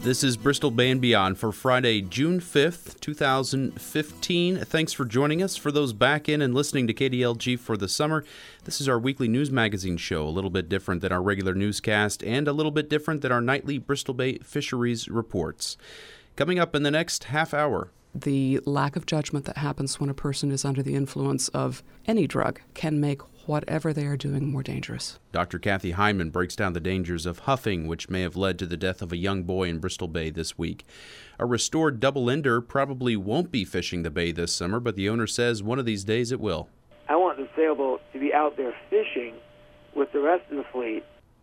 This is Bristol Bay and Beyond for Friday, June 5th, 2015. Thanks for joining us. For those back in and listening to KDLG for the summer, this is our weekly news magazine show, a little bit different than our regular newscast and a little bit different than our nightly Bristol Bay fisheries reports. Coming up in the next half hour. The lack of judgment that happens when a person is under the influence of any drug can make whatever they are doing more dangerous. Dr. Kathy Hyman breaks down the dangers of huffing, which may have led to the death of a young boy in Bristol Bay this week. A restored double-ender probably won't be fishing the bay this summer, but the owner says one of these days it will. I want the sailboat to be out there fishing with the rest of the fleet.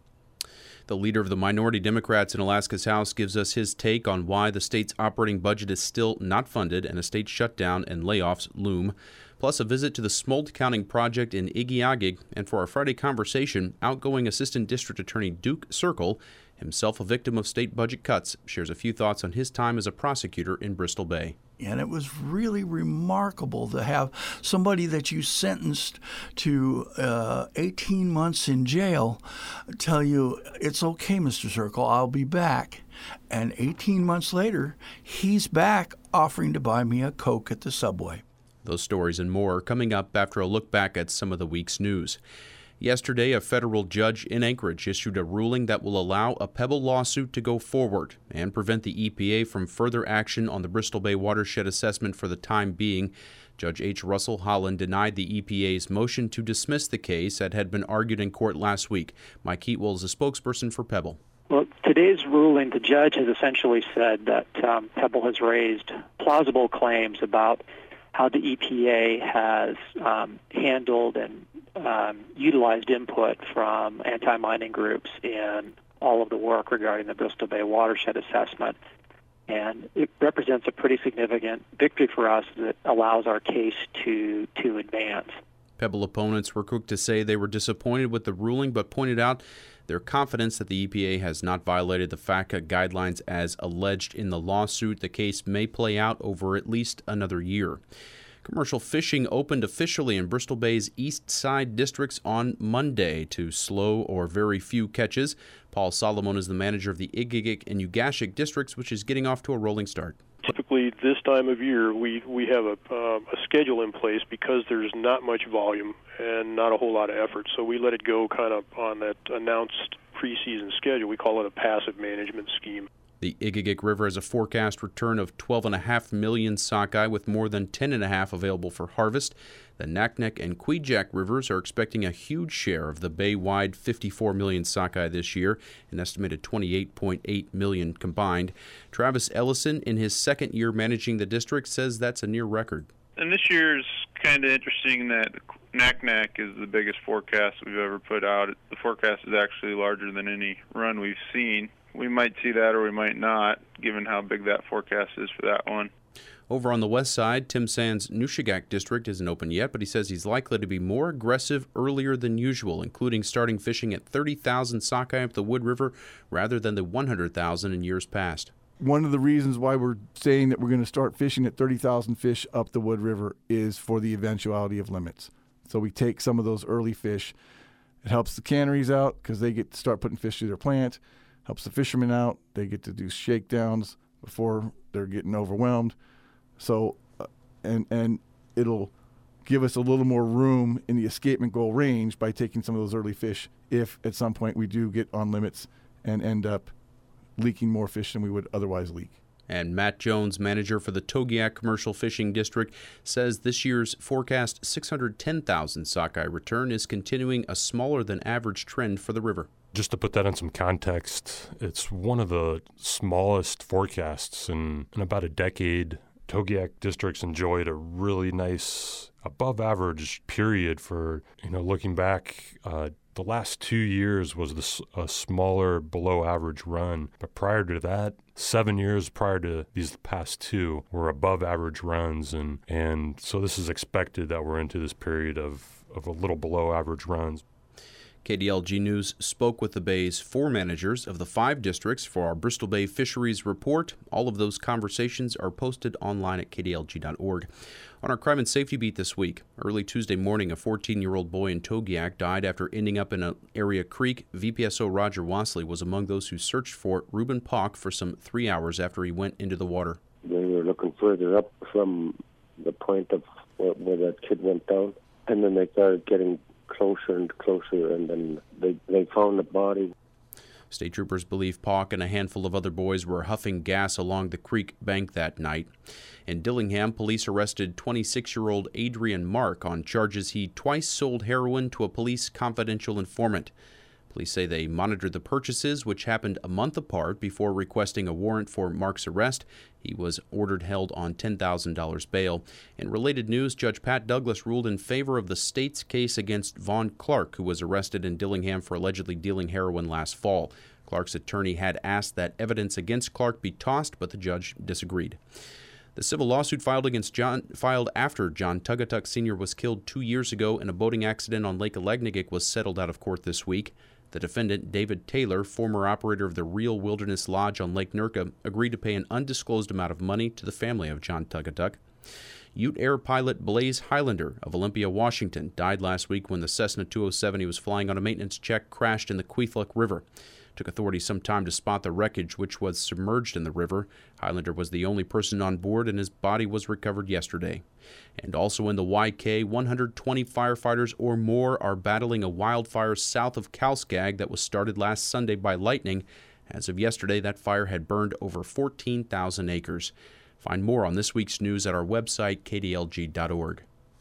The leader of the minority Democrats in Alaska's House gives us his take on why the state's operating budget is still not funded and a state shutdown and layoffs loom. Plus a visit to the smolt counting project in Igiugig. And for our Friday conversation, outgoing Assistant District Attorney Duke Circle, himself a victim of state budget cuts, shares a few thoughts on his time as a prosecutor in Bristol Bay. And it was really remarkable to have somebody that you sentenced to 18 months in jail tell you, it's okay, Mr. Circle, I'll be back. And 18 months later, he's back offering to buy me a Coke at the Subway. Those stories and more are coming up after a look back at some of the week's news. Yesterday, a federal judge in Anchorage issued a ruling that will allow a Pebble lawsuit to go forward and prevent the EPA from further action on the Bristol Bay watershed assessment for the time being. Judge H. Russell Holland denied the EPA's motion to dismiss the case that had been argued in court last week. Mike Heatwell is a spokesperson for Pebble. Well, today's ruling, the judge has essentially said that Pebble has raised plausible claims about how the EPA has handled and utilized input from anti-mining groups in all of the work regarding the Bristol Bay watershed assessment. And it represents a pretty significant victory for us that allows our case to advance. Pebble opponents were quick to say they were disappointed with the ruling, but pointed out their confidence that the EPA has not violated the FACA guidelines as alleged in the lawsuit. The case may play out over at least another year. Commercial fishing opened officially in Bristol Bay's east side districts on Monday to slow or very few catches. Paul Solomon is the manager of the Igiugig and Ugashig districts, which is getting off to a rolling start. Typically, this time of year, we have a schedule in place because there's not much volume and not a whole lot of effort. So we let it go kind of on that announced preseason schedule. We call it a passive management scheme. The Igiugig River has a forecast return of 12.5 million sockeye, with more than 10.5 available for harvest. The Naknek and Kvichak rivers are expecting a huge share of the bay-wide 54 million sockeye this year, an estimated 28.8 million combined. Travis Ellison, in his second year managing the district, says that's a near record. And this year's kind of interesting that Naknek is the biggest forecast we've ever put out. The forecast is actually larger than any run we've seen. We might see that or we might not, given how big that forecast is for that one. Over on the west side, Tim Sand's Nushagak district isn't open yet, but he says he's likely to be more aggressive earlier than usual, including starting fishing at 30,000 sockeye up the Wood River rather than the 100,000 in years past. One of the reasons why we're saying that we're going to start fishing at 30,000 fish up the Wood River is for the eventuality of limits. So we take some of those early fish. It helps the canneries out because they get to start putting fish through their plant. Helps the fishermen out. They get to do shakedowns before they're getting overwhelmed. So, and it'll give us a little more room in the escapement goal range by taking some of those early fish if at some point we do get on limits and end up leaking more fish than we would otherwise leak. And Matt Jones, manager for the Togiak Commercial Fishing District, says this year's forecast 610,000 sockeye return is continuing a smaller than average trend for the river. Just to put that in some context, it's one of the smallest forecasts in about a decade. Togiak districts enjoyed a really nice above-average period for, looking back. The last 2 years was a smaller, below-average run. But prior to that, 7 years prior to these past two were above-average runs. And so this is expected that we're into this period of a little below-average runs. KDLG News spoke with the Bay's 4 managers of the 5 districts for our Bristol Bay Fisheries Report. All of those conversations are posted online at kdlg.org. On our crime and safety beat this week, early Tuesday morning, a 14-year-old boy in Togiak died after ending up in an area creek. VPSO Roger Wasley was among those who searched for Reuben Pock for some 3 hours after he went into the water. They were looking further up from the point of where that kid went down, and then they started getting closer and closer, and then they found the body. State troopers believe Pock and a handful of other boys were huffing gas along the creek bank that night. In Dillingham, police arrested 26-year-old Adrian Mark on charges he twice sold heroin to a police confidential informant. Police say they monitored the purchases, which happened a month apart, before requesting a warrant for Mark's arrest. He was ordered held on $10,000 bail. In related news, Judge Pat Douglas ruled in favor of the state's case against Vaughn Clark, who was arrested in Dillingham for allegedly dealing heroin last fall. Clark's attorney had asked that evidence against Clark be tossed, but the judge disagreed. The civil lawsuit filed after John Tugatuck Sr. was killed 2 years ago in a boating accident on Lake Allegnagick was settled out of court this week. The defendant, David Taylor, former operator of the Real Wilderness Lodge on Lake Nurka, agreed to pay an undisclosed amount of money to the family of John Tugatuck. Ute Air pilot Blaze Highlander of Olympia, Washington, died last week when the Cessna 207 he was flying on a maintenance check crashed in the Queethluck River. It took authorities some time to spot the wreckage, which was submerged in the river. Highlander was the only person on board, and his body was recovered yesterday. And also in the YK, 120 firefighters or more are battling a wildfire south of Kalskag that was started last Sunday by lightning. As of yesterday, that fire had burned over 14,000 acres. Find more on this week's news at our website, kdlg.org.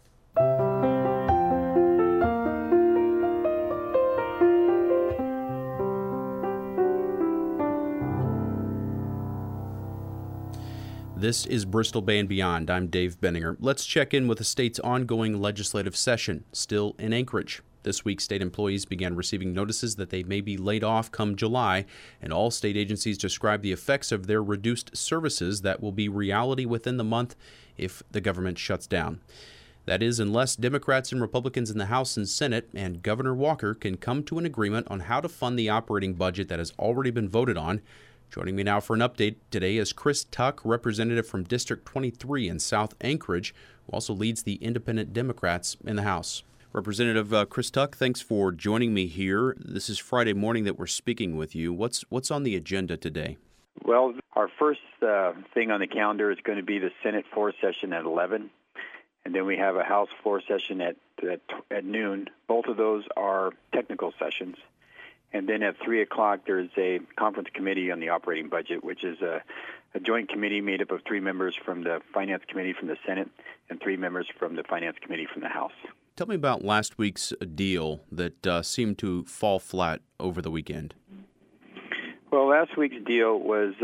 This is Bristol Bay and Beyond. I'm Dave Benninger. Let's check in with the state's ongoing legislative session, still in Anchorage. This week, state employees began receiving notices that they may be laid off come July, and all state agencies describe the effects of their reduced services that will be reality within the month if the government shuts down. That is, unless Democrats and Republicans in the House and Senate and Governor Walker can come to an agreement on how to fund the operating budget that has already been voted on. Joining me now for an update today is Chris Tuck, representative from District 23 in South Anchorage, who also leads the Independent Democrats in the House. Representative Chris Tuck, thanks for joining me here. This is Friday morning that we're speaking with you. What's on the agenda today? Well, our first thing on the calendar is going to be the Senate floor session at 11, and then we have a House floor session at noon. Both of those are technical sessions. And then at 3 o'clock, there's a conference committee on the operating budget, which is a joint committee made up of 3 members from the Finance Committee from the Senate and 3 members from the Finance Committee from the House. Tell me about last week's deal that seemed to fall flat over the weekend. Well, last week's deal was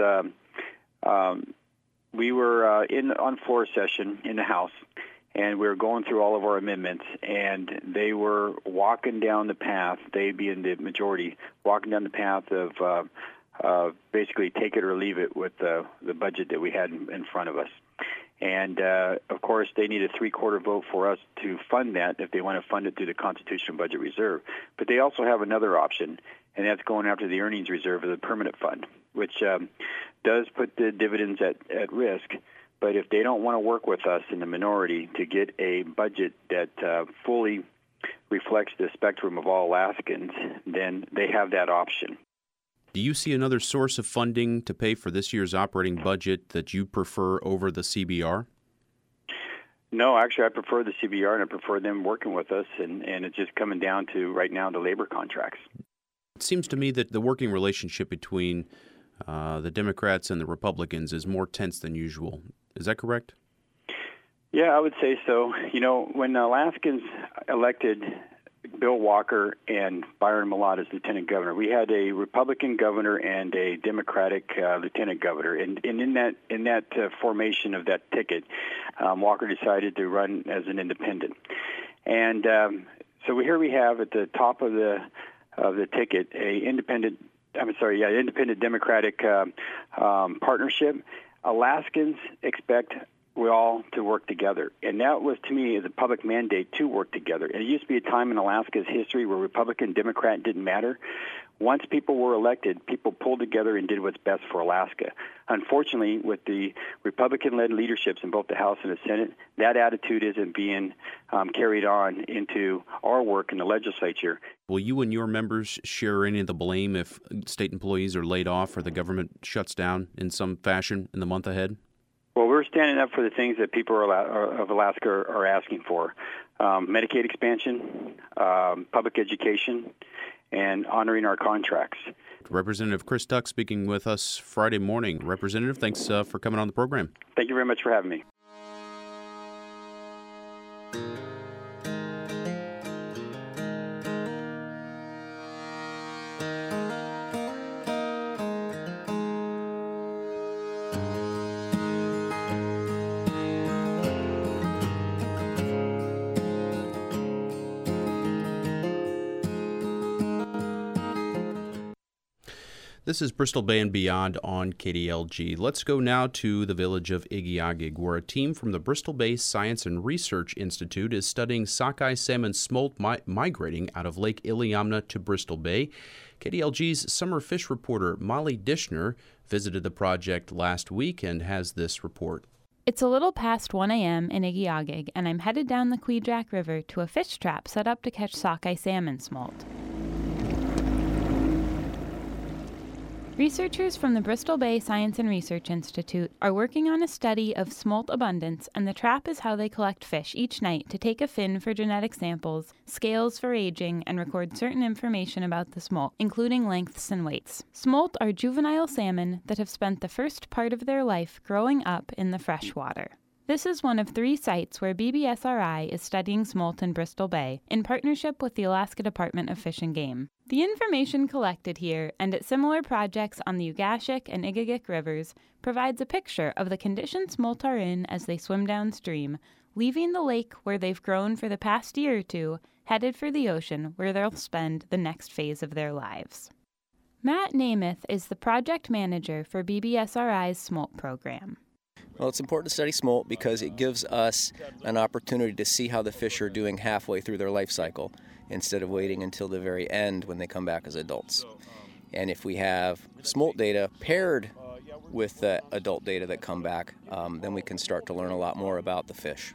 we were on floor session in the House, and we were going through all of our amendments, and they were walking down the path, they being the majority, walking down the path of basically take it or leave it with the budget that we had in front of us. And, of course, they need a 3/4 vote for us to fund that if they want to fund it through the Constitutional Budget Reserve. But they also have another option, and that's going after the earnings reserve of the permanent fund, which does put the dividends at risk. But if they don't want to work with us in the minority to get a budget that fully reflects the spectrum of all Alaskans, then they have that option. Do you see another source of funding to pay for this year's operating budget that you prefer over the CBR? No, actually, I prefer the CBR, and I prefer them working with us, and it's just coming down to, right now, the labor contracts. It seems to me that the working relationship between the Democrats and the Republicans is more tense than usual. Is that correct? Yeah, I would say so. You know, when Alaskans elected Bill Walker and Byron Mallott as lieutenant governor, we had a Republican governor and a Democratic lieutenant governor. And in that formation of that ticket, Walker decided to run as an independent. And so here we have at the top of the ticket a independent Democratic partnership. Alaskans expect we all to work together. And that was, to me, is a public mandate to work together. And it used to be a time in Alaska's history where Republican, Democrat didn't matter. Once people were elected, people pulled together and did what's best for Alaska. Unfortunately, with the Republican-led leaderships in both the House and the Senate, that attitude isn't being carried on into our work in the legislature. Will you and your members share any of the blame if state employees are laid off or the government shuts down in some fashion in the month ahead? Well, we're standing up for the things that people of Alaska are asking for. Medicaid expansion, public education, and honoring our contracts. Representative Chris Duck speaking with us Friday morning. Representative, thanks for coming on the program. Thank you very much for having me. This is Bristol Bay and Beyond on KDLG. Let's go now to the village of Igiugig, where a team from the Bristol Bay Science and Research Institute is studying sockeye salmon smolt migrating out of Lake Iliamna to Bristol Bay. KDLG's summer fish reporter Molly Dishner visited the project last week and has this report. It's a little past 1 a.m. in Igiugig, and I'm headed down the Queedrack River to a fish trap set up to catch sockeye salmon smolt. Researchers from the Bristol Bay Science and Research Institute are working on a study of smolt abundance, and the trap is how they collect fish each night to take a fin for genetic samples, scales for aging, and record certain information about the smolt, including lengths and weights. Smolt are juvenile salmon that have spent the first part of their life growing up in the freshwater. This is one of 3 sites where BBSRI is studying smolt in Bristol Bay in partnership with the Alaska Department of Fish and Game. The information collected here and at similar projects on the Ugashik and Igiugig rivers provides a picture of the condition smolt are in as they swim downstream, leaving the lake where they've grown for the past year or two, headed for the ocean where they'll spend the next phase of their lives. Matt Namath is the project manager for BBSRI's smolt program. Well, it's important to study smolt because it gives us an opportunity to see how the fish are doing halfway through their life cycle instead of waiting until the very end when they come back as adults. And if we have smolt data paired with the adult data that come back, then we can start to learn a lot more about the fish.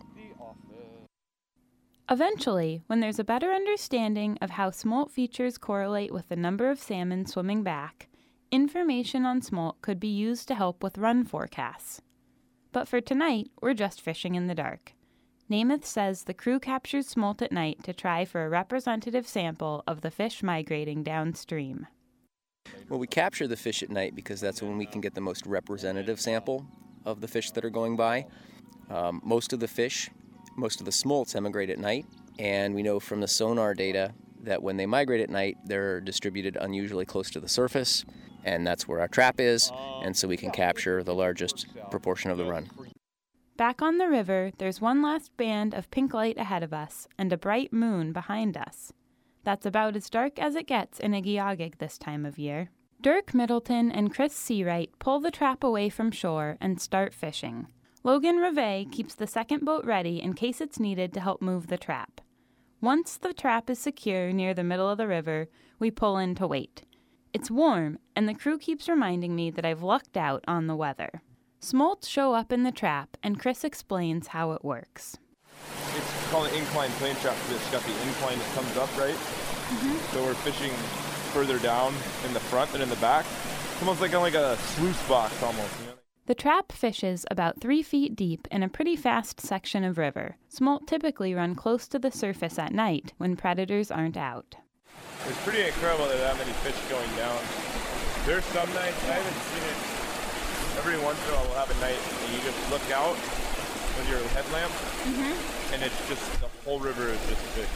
Eventually, when there's a better understanding of how smolt features correlate with the number of salmon swimming back, information on smolt could be used to help with run forecasts. But for tonight, we're just fishing in the dark. Namath says the crew captures smolt at night to try for a representative sample of the fish migrating downstream. Well, we capture the fish at night because that's when we can get the most representative sample of the fish that are going by. Most of the smolts emigrate at night, and we know from the sonar data that when they migrate at night, they're distributed unusually close to the surface, and that's where our trap is, and so we can capture the largest proportion of the run. Back on the river, there's one last band of pink light ahead of us and a bright moon behind us. That's about as dark as it gets in Igiugig this time of year. Dirk Middleton and Chris Seawright pull the trap away from shore and start fishing. Logan Reve keeps the second boat ready in case it's needed to help move the trap. Once the trap is secure near the middle of the river, we pull in to wait. It's warm, and the crew keeps reminding me that I've lucked out on the weather. Smolt show up in the trap, and Chris explains how it works. It's called an incline plane trap because it's got the incline that comes up, right? Mm-hmm. So we're fishing further down in the front than in the back. It's almost like a sluice box almost. You know? The trap fishes about 3 feet deep in a pretty fast section of river. Smolt typically run close to the surface at night when predators aren't out. It's pretty incredible that many fish going down. There's some nights, I haven't seen it, every once in a while we'll have a night and you just look out with your headlamp, and it's just, the whole river is just fish.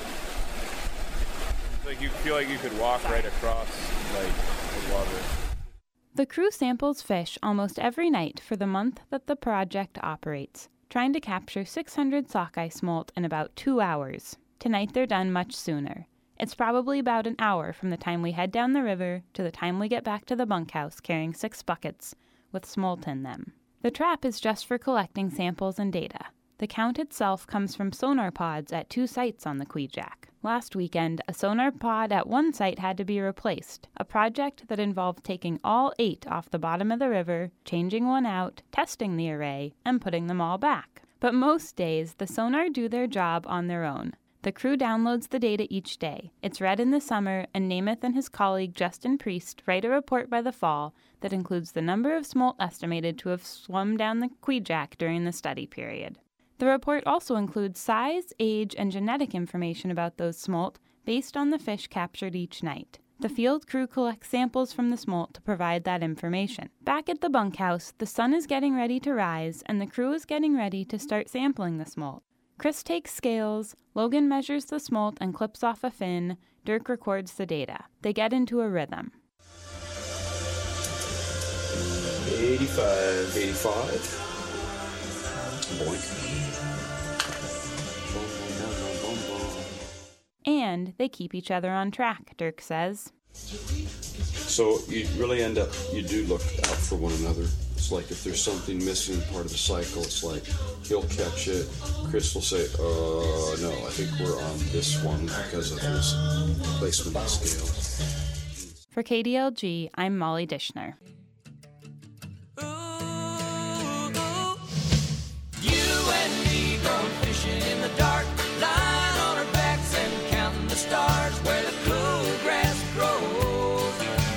It's like you feel like you could walk right across the water. The crew samples fish almost every night for the month that the project operates, trying to capture 600 sockeye smolt in about 2 hours. Tonight they're done much sooner. It's probably about an hour from the time we head down the river to the time we get back to the bunkhouse carrying 6 buckets with smolt in them. The trap is just for collecting samples and data. The count itself comes from sonar pods at 2 sites on the Kvichak. Last weekend, a sonar pod at one site had to be replaced, a project that involved taking all 8 off the bottom of the river, changing one out, testing the array, and putting them all back. But most days, the sonar do their job on their own. The crew downloads the data each day. It's read in the summer, and Namath and his colleague Justin Priest write a report by the fall that includes the number of smolt estimated to have swum down the Kvichak during the study period. The report also includes size, age, and genetic information about those smolt based on the fish captured each night. The field crew collects samples from the smolt to provide that information. Back at the bunkhouse, the sun is getting ready to rise, and the crew is getting ready to start sampling the smolt. Chris takes scales, Logan measures the smolt and clips off a fin, Dirk records the data. They get into a rhythm. 85. Boink. And they keep each other on track, Dirk says. So you really you do look out for one another. It's like if there's something missing part of the cycle, it's like he'll catch it. Chris will say, no, I think we're on this one because of his placement of scales. For KDLG, I'm Molly Dishner. You and me going fishing in the dark, lying on our backs and counting the stars where the cool grass grows.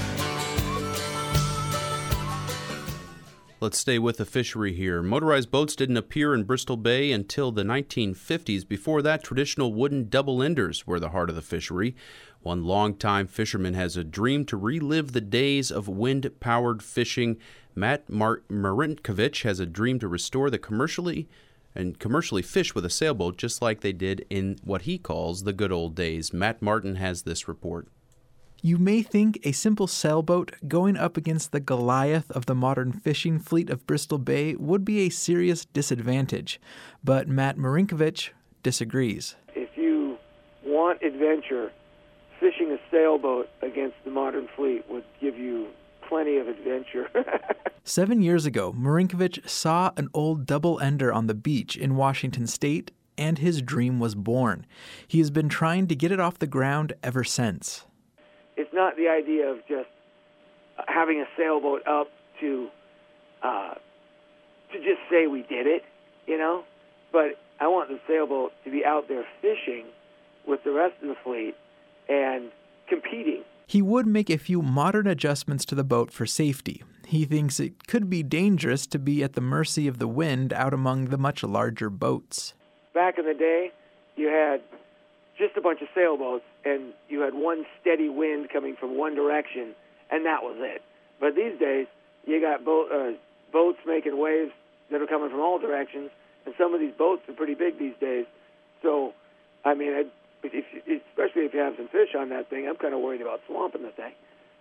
Let's stay with the fishery here. Motorized boats didn't appear in Bristol Bay until the 1950s. Before that, traditional wooden double-enders were the heart of the fishery. One longtime fisherman has a dream to relive the days of wind-powered fishing. Matt Marinkovich has a dream to restore the commercially fish with a sailboat, just like they did in what he calls the good old days. Matt Martin has this report. You may think a simple sailboat going up against the Goliath of the modern fishing fleet of Bristol Bay would be a serious disadvantage, but Matt Marinkovich disagrees. If you want adventure, fishing a sailboat against the modern fleet would give you plenty of adventure. 7 years ago, Marinkovich saw an old double-ender on the beach in Washington State, and his dream was born. He has been trying to get it off the ground ever since. It's not the idea of just having a sailboat up to just say we did it, But I want the sailboat to be out there fishing with the rest of the fleet and competing. He would make a few modern adjustments to the boat for safety. He thinks it could be dangerous to be at the mercy of the wind out among the much larger boats. Back in the day, you had just a bunch of sailboats, and you had one steady wind coming from one direction, and that was it. But these days, you got boats making waves that are coming from all directions, and some of these boats are pretty big these days. So, I mean, especially if you have some fish on that thing, I'm kind of worried about swamping the thing.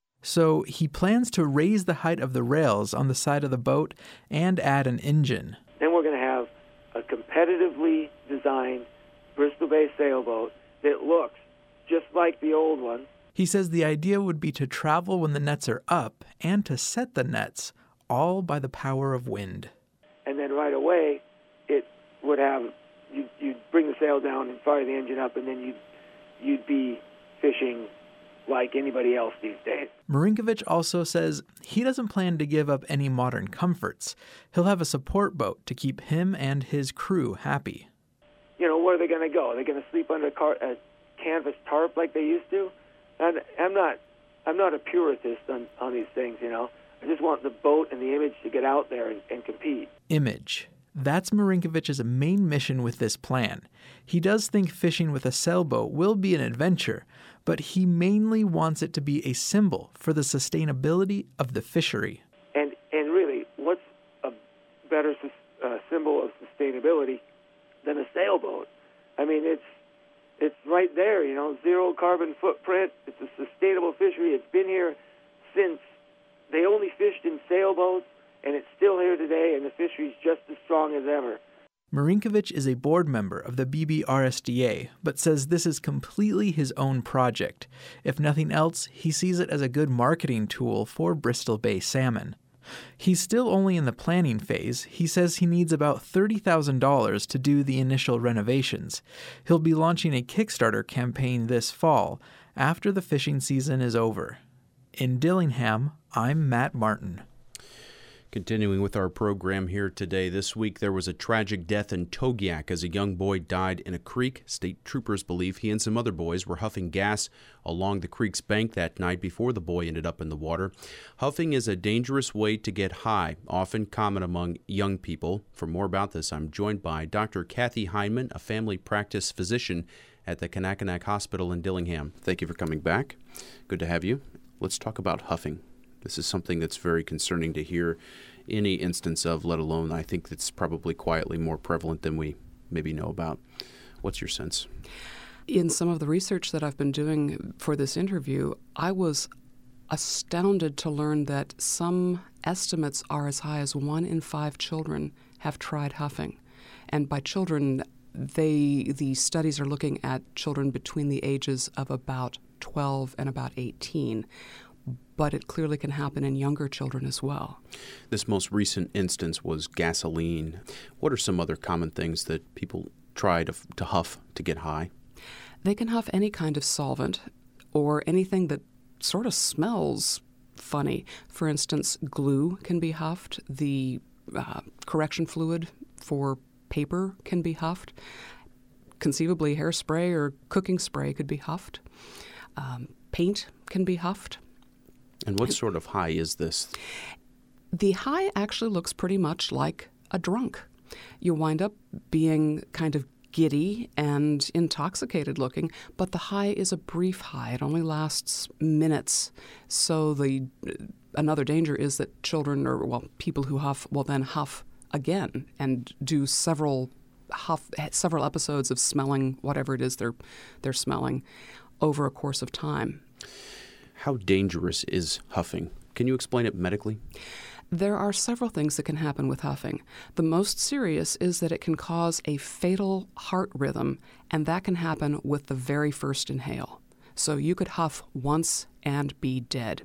So he plans to raise the height of the rails on the side of the boat and add an engine. Then we're going to have a competitively designed Bristol Bay sailboat that looks just like the old one. He says the idea would be to travel when the nets are up and to set the nets, all by the power of wind. And then right away, it would have, you'd bring the sail down and fire the engine up, and then you'd be fishing like anybody else these days. Marinkovich also says he doesn't plan to give up any modern comforts. He'll have a support boat to keep him and his crew happy. Where are they going to go? Are they going to sleep under a canvas tarp like they used to? And I'm not a puritist on these things, I just want the boat and the image to get out there and compete. Image. That's Marinkovich's main mission with this plan. He does think fishing with a sailboat will be an adventure, but he mainly wants it to be a symbol for the sustainability of the fishery. And really, what's a better symbol of sustainability than a sailboat? I mean, it's right there, zero carbon footprint. It's a sustainable fishery. It's been here since they only fished in sailboats, and it's still here today, and the fishery's just as strong as ever. Marinkovich is a board member of the BBRSDA, but says this is completely his own project. If nothing else, he sees it as a good marketing tool for Bristol Bay salmon. He's still only in the planning phase. He says he needs about $30,000 to do the initial renovations. He'll be launching a Kickstarter campaign this fall, after the fishing season is over. In Dillingham, I'm Matt Martin. Continuing with our program here today, this week there was a tragic death in Togiak as a young boy died in a creek. State troopers believe he and some other boys were huffing gas along the creek's bank that night before the boy ended up in the water. Huffing is a dangerous way to get high, often common among young people. For more about this, I'm joined by Dr. Kathy Heineman, a family practice physician at the Kanakanak Hospital in Dillingham. Thank you for coming back. Good to have you. Let's talk about huffing. This is something that's very concerning to hear any instance of, let alone I think that's probably quietly more prevalent than we maybe know about. What's your sense? In some of the research that I've been doing for this interview, I was astounded to learn that some estimates are as high as 1 in 5 children have tried huffing. And by children, the studies are looking at children between the ages of about 12 and about 18. But it clearly can happen in younger children as well. This most recent instance was gasoline. What are some other common things that people try to huff to get high? They can huff any kind of solvent or anything that sort of smells funny. For instance, glue can be huffed. The correction fluid for paper can be huffed. Conceivably, hairspray or cooking spray could be huffed. Paint can be huffed. And what sort of high is this? The high actually looks pretty much like a drunk. You wind up being kind of giddy and intoxicated looking, but the high is a brief high. It only lasts minutes. So another danger is that children or people who huff will then huff again and do several episodes of smelling whatever it is they're smelling over a course of time. How dangerous is huffing? Can you explain it medically? There are several things that can happen with huffing. The most serious is that it can cause a fatal heart rhythm, and that can happen with the very first inhale. So you could huff once and be dead.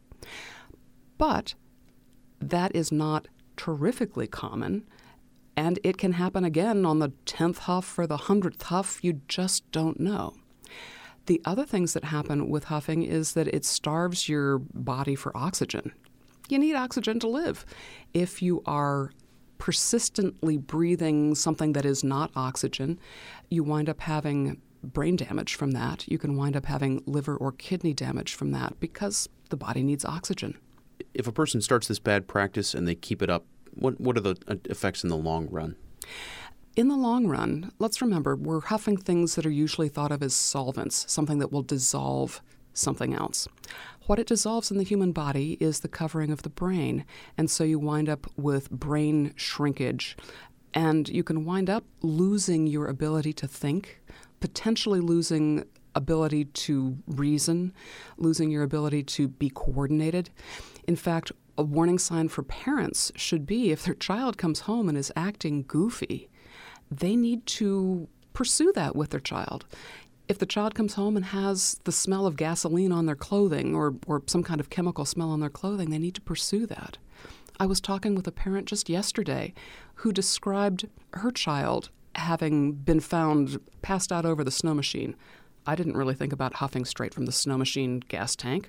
But that is not terrifically common, and it can happen again on the 10th huff or the 100th huff. You just don't know. The other things that happen with huffing is that it starves your body for oxygen. You need oxygen to live. If you are persistently breathing something that is not oxygen, you wind up having brain damage from that. You can wind up having liver or kidney damage from that because the body needs oxygen. If a person starts this bad practice and they keep it up, what are the effects in the long run? In the long run, let's remember, we're huffing things that are usually thought of as solvents, something that will dissolve something else. What it dissolves in the human body is the covering of the brain, and so you wind up with brain shrinkage, and you can wind up losing your ability to think, potentially losing ability to reason, losing your ability to be coordinated. In fact, a warning sign for parents should be if their child comes home and is acting goofy, they need to pursue that with their child. If the child comes home and has the smell of gasoline on their clothing or some kind of chemical smell on their clothing, they need to pursue that. I was talking with a parent just yesterday who described her child having been found passed out over the snow machine. I didn't really think about huffing straight from the snow machine gas tank.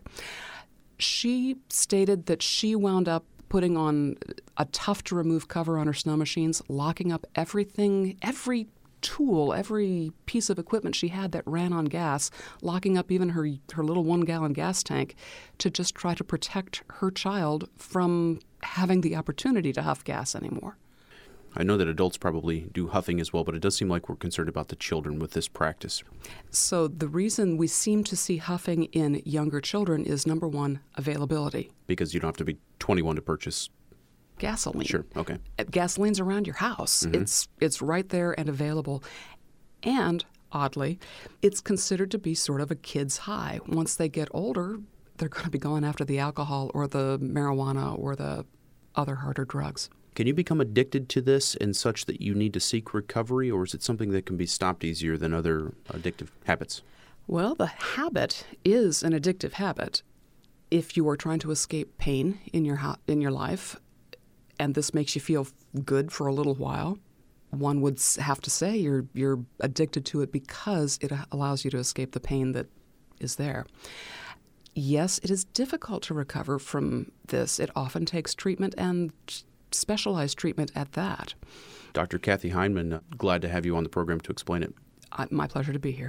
She stated that she wound up putting on a tough-to-remove cover on her snow machines, locking up everything, every tool, every piece of equipment she had that ran on gas, locking up even her little 1-gallon gas tank to just try to protect her child from having the opportunity to huff gas anymore. I know that adults probably do huffing as well, but it does seem like we're concerned about the children with this practice. So the reason we seem to see huffing in younger children is, number one, availability. Because you don't have to be 21 to purchase gasoline. Sure, okay. Gasoline's around your house. Mm-hmm. It's right there and available. And, oddly, it's considered to be sort of a kid's high. Once they get older, they're going to be going after the alcohol or the marijuana or the other harder drugs. Can you become addicted to this in such that you need to seek recovery, or is it something that can be stopped easier than other addictive habits? Well, the habit is an addictive habit. If you are trying to escape pain in your life, and this makes you feel good for a little while, one would have to say you're addicted to it because it allows you to escape the pain that is there. Yes, it is difficult to recover from this. It often takes treatment, and specialized treatment at that. Dr. Kathy Heineman, glad to have you on the program to explain it. My pleasure to be here.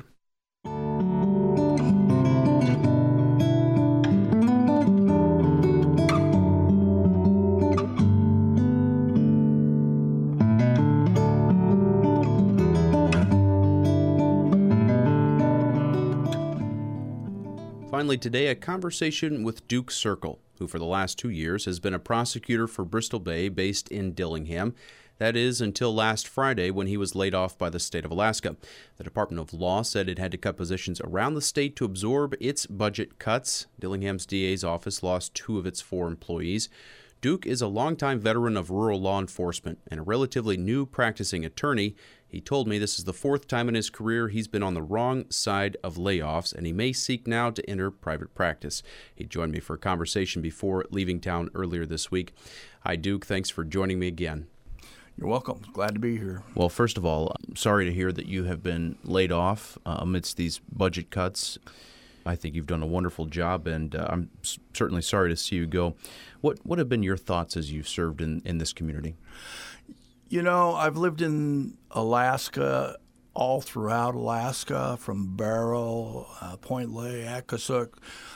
Finally today, a conversation with Duke Circle, who for the last 2 years has been a prosecutor for Bristol Bay based in Dillingham. That is until last Friday when he was laid off by the state of Alaska. The Department of Law said it had to cut positions around the state to absorb its budget cuts. Dillingham's DA's office lost 2 of its 4 employees. Duke is a longtime veteran of rural law enforcement and a relatively new practicing attorney. He told me this is the 4th time in his career he's been on the wrong side of layoffs, and he may seek now to enter private practice. He joined me for a conversation before leaving town earlier this week. Hi, Duke. Thanks for joining me again. You're welcome. Glad to be here. Well, first of all, I'm sorry to hear that you have been laid off amidst these budget cuts. I think you've done a wonderful job, and I'm certainly sorry to see you go. What have been your thoughts as you've served in this community? You know, I've lived in Alaska, all throughout Alaska, from Barrow, Point Lay, Akasuk,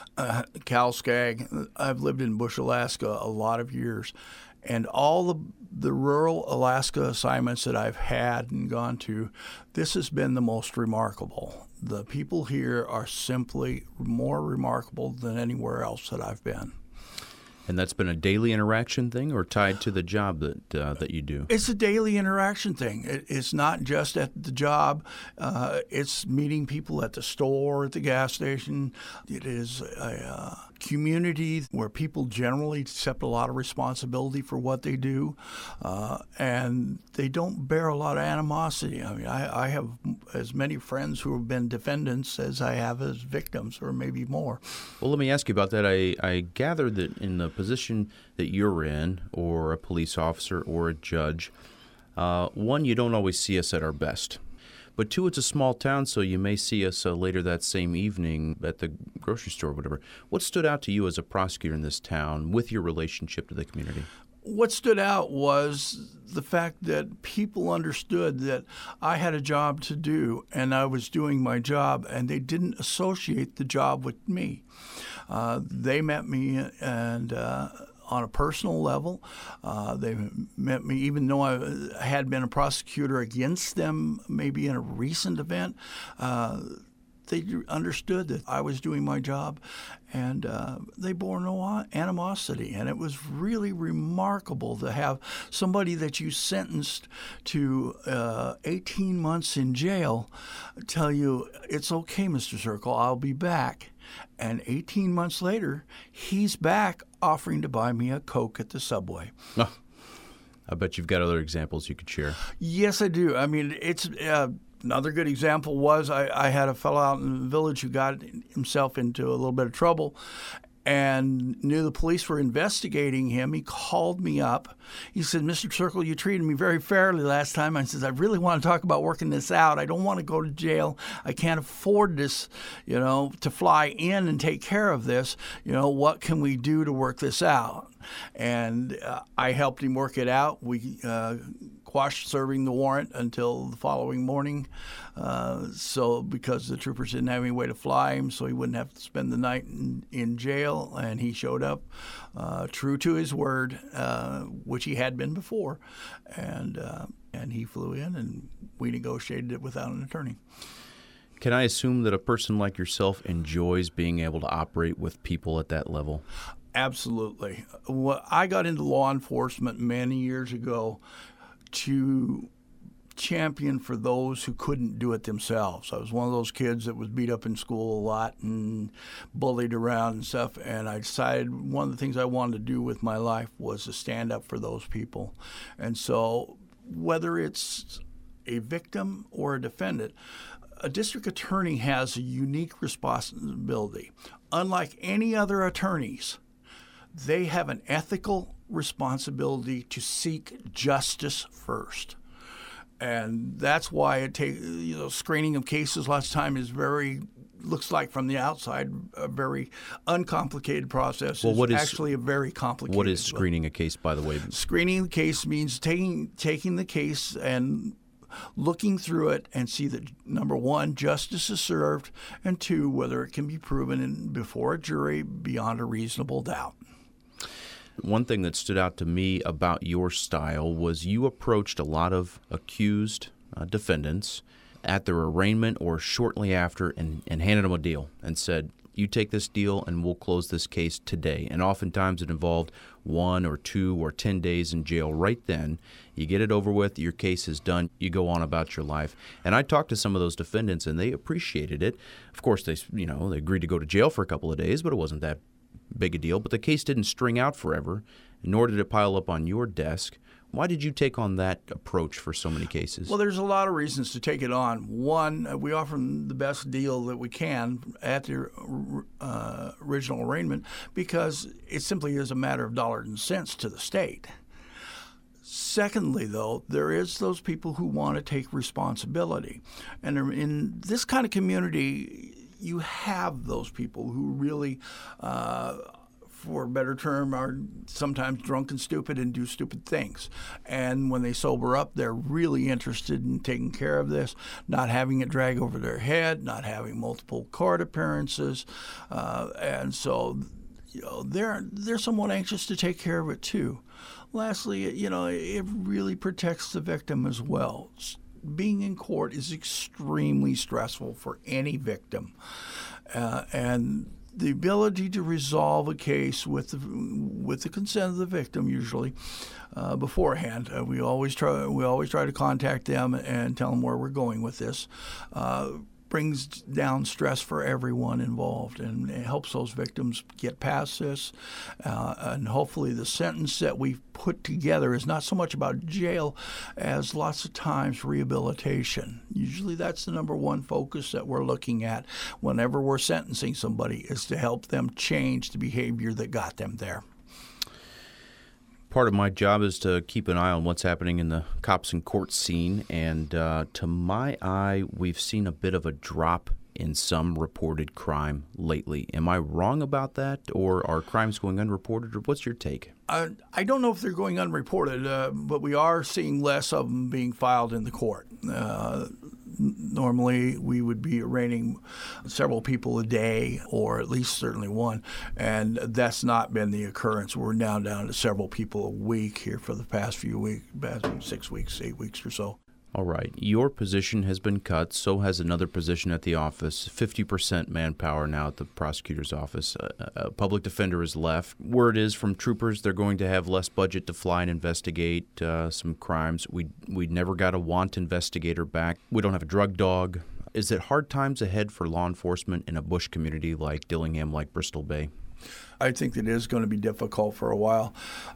Calskag. I've lived in Bush, Alaska a lot of years. And all the rural Alaska assignments that I've had and gone to, this has been the most remarkable. The people here are simply more remarkable than anywhere else that I've been. And that's been a daily interaction thing or tied to the job that you do? It's a daily interaction thing. It's not just at the job. It's meeting people at the store, at the gas station. It is a community where people generally accept a lot of responsibility for what they do, and they don't bear a lot of animosity. I mean, I have as many friends who have been defendants as I have as victims, or maybe more. Well, let me ask you about that. I gather that in the position that you're in, or a police officer or a judge, 1, you don't always see us at our best. But 2, it's a small town, so you may see us later that same evening at the grocery store or whatever. What stood out to you as a prosecutor in this town with your relationship to the community? What stood out was the fact that people understood that I had a job to do and I was doing my job, and they didn't associate the job with me. They met me and on a personal level. They met me even though I had been a prosecutor against them maybe in a recent event. They understood that I was doing my job, and they bore no animosity. And it was really remarkable to have somebody that you sentenced to 18 months in jail tell you, "It's okay, Mr. Circle, I'll be back." And 18 months later, he's back offering to buy me a Coke at the Subway. Oh, I bet you've got other examples you could share. Yes, I do. I mean, it's another good example was I had a fellow out in the village who got himself into a little bit of trouble and knew the police were investigating him. He called me up. He said, "Mr. Circle, you treated me very fairly last time." I said, "I really want to talk about working this out. I don't want to go to jail. I can't afford this, to fly in and take care of this. What can we do to work this out?" And I helped him work it out. We quashed serving the warrant until the following morning. So because the troopers didn't have any way to fly him, so he wouldn't have to spend the night in jail, and he showed up true to his word, which he had been before, and he flew in, and we negotiated it without an attorney. Can I assume that a person like yourself enjoys being able to operate with people at that level? Absolutely. I got into law enforcement many years ago to champion for those who couldn't do it themselves. I was one of those kids that was beat up in school a lot and bullied around and stuff, and I decided one of the things I wanted to do with my life was to stand up for those people. And so whether it's a victim or a defendant, a district attorney has a unique responsibility. Unlike any other attorneys, they have an ethical responsibility to seek justice first. And that's why it screening of cases lots of time is looks like from the outside a very uncomplicated process. Well, it's actually a very complicated. What is screening a case, by the way? Screening the case means taking the case and looking through it and see that, number one, justice is served, and two, whether it can be proven before a jury beyond a reasonable doubt. One thing that stood out to me about your style was you approached a lot of accused defendants at their arraignment or shortly after and handed them a deal and said, you take this deal and we'll close this case today. And oftentimes it involved 1 or 2 or 10 days in jail right then. You get it over with, your case is done, you go on about your life. And I talked to some of those defendants and they appreciated it. Of course, they agreed to go to jail for a couple of days, but it wasn't that big a deal. But the case didn't string out forever, nor did it pile up on your desk. Why did you take on that approach for so many cases? Well, there's a lot of reasons to take it on. One, we offer them the best deal that we can at the original arraignment because it simply is a matter of dollars and cents to the state. Secondly, though, there is those people who want to take responsibility. And in this kind of community, you have those people who really for a better term, are sometimes drunk and stupid and do stupid things. And when they sober up, they're really interested in taking care of this, not having it drag over their head, not having multiple court appearances. And so, they're somewhat anxious to take care of it too. Lastly, it really protects the victim as well. Being in court is extremely stressful for any victim. And the ability to resolve a case with the consent of the victim, usually beforehand. We always try to contact them and tell them where we're going with this. Brings down stress for everyone involved, and it helps those victims get past this. And hopefully, the sentence that we've put together is not so much about jail as lots of times rehabilitation. Usually, that's the number one focus that we're looking at whenever we're sentencing somebody, is to help them change the behavior that got them there. Part of my job is to keep an eye on what's happening in the cops and court scene, and to my eye, we've seen a bit of a drop in some reported crime lately. Am I wrong about that, or are crimes going unreported, or what's your take? I don't know if they're going unreported, but we are seeing less of them being filed in the court. Normally, we would be arraigning several people a day, or at least certainly one, and that's not been the occurrence. We're now down to several people a week here for the past few weeks, 6 weeks, 8 weeks or so. All right. Your position has been cut. So has another position at the office. 50% manpower now at the prosecutor's office. A public defender is left. Word is from troopers they're going to have less budget to fly and investigate some crimes. We never got a want investigator back. We don't have a drug dog. Is it hard times ahead for law enforcement in a bush community like Dillingham, like Bristol Bay? I think it is going to be difficult for a while.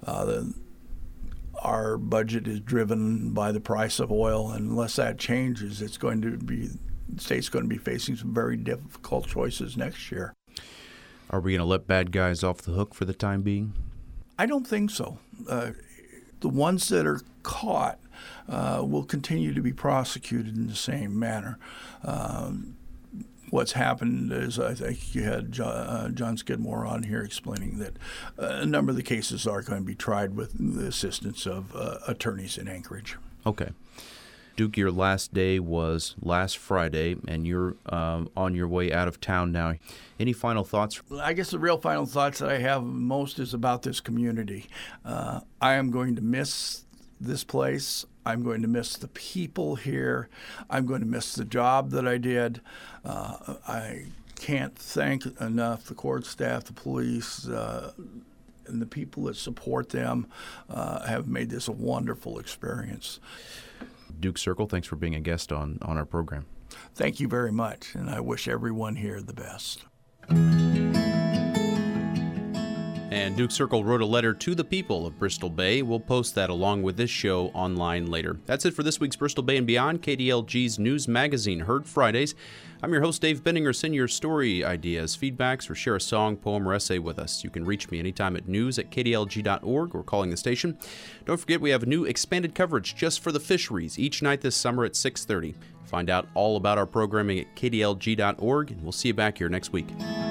Our budget is driven by the price of oil, and unless that changes, the state's going to be facing some very difficult choices next year. Are we going to let bad guys off the hook for the time being? I don't think so. The ones that are caught will continue to be prosecuted in the same manner. What's happened is, I think you had John Skidmore on here explaining that a number of the cases are going to be tried with the assistance of attorneys in Anchorage. Okay. Duke, your last day was last Friday, and you're on your way out of town now. Any final thoughts? I guess the real final thoughts that I have most is about this community. I am going to miss this place. I'm going to miss the people here. I'm going to miss the job that I did. I can't thank enough the court staff, the police, and the people that support them have made this a wonderful experience. Duke Circle, thanks for being a guest on our program. Thank you very much, and I wish everyone here the best. And Duke Circle wrote a letter to the people of Bristol Bay. We'll post that along with this show online later. That's it for this week's Bristol Bay and Beyond, KDLG's news magazine, heard Fridays. I'm your host, Dave Bendinger. Send your story ideas, feedbacks, or share a song, poem, or essay with us. You can reach me anytime at news@kdlg.org or calling the station. Don't forget, we have new expanded coverage just for the fisheries each night this summer at 6:30. Find out all about our programming at kdlg.org, and we'll see you back here next week.